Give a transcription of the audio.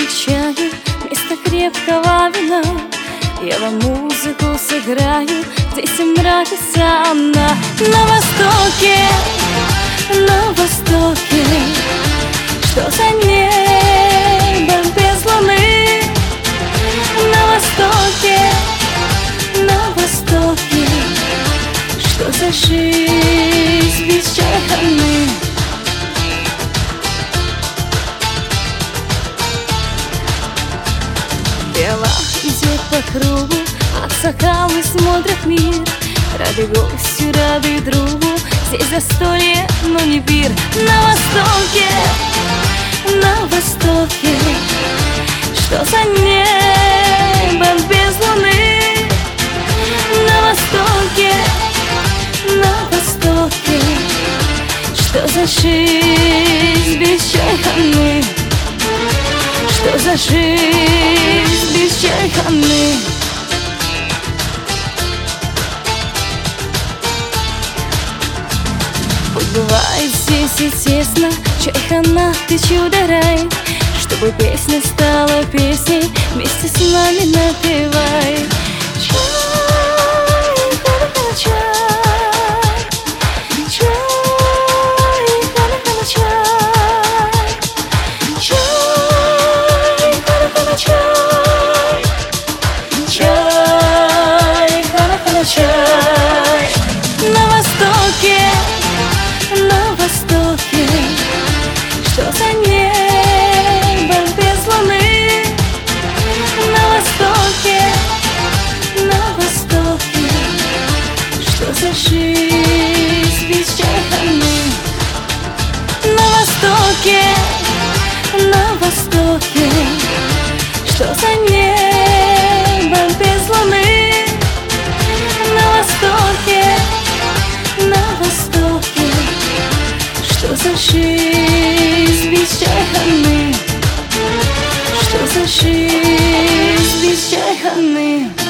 стаканчик чаю вместо крепкого вина. Я вам музыку сыграю, здесь им нравится она. На востоке, на востоке, что за небо без луны? На востоке, на востоке, что за жизнь без чайханы? Пела идет по кругу, а соколы смотрят мир. Рады гостю, рады другу, здесь застолье, но не пир. На востоке, что за небо без луны? На востоке, что за жизнь без чайханы? Что за жизнь без чайханы? Пусть бывает здесь и тесно, чайхана, ты чудо-рай. Чтобы песня стала песней, вместе с нами напевай. На востоке, что за небо без луны? На востоке, что за жизнь без чайханы? На востоке, что за небо без луны? На востоке, что за жизнь без чайханы? Что за жизнь без чайханы?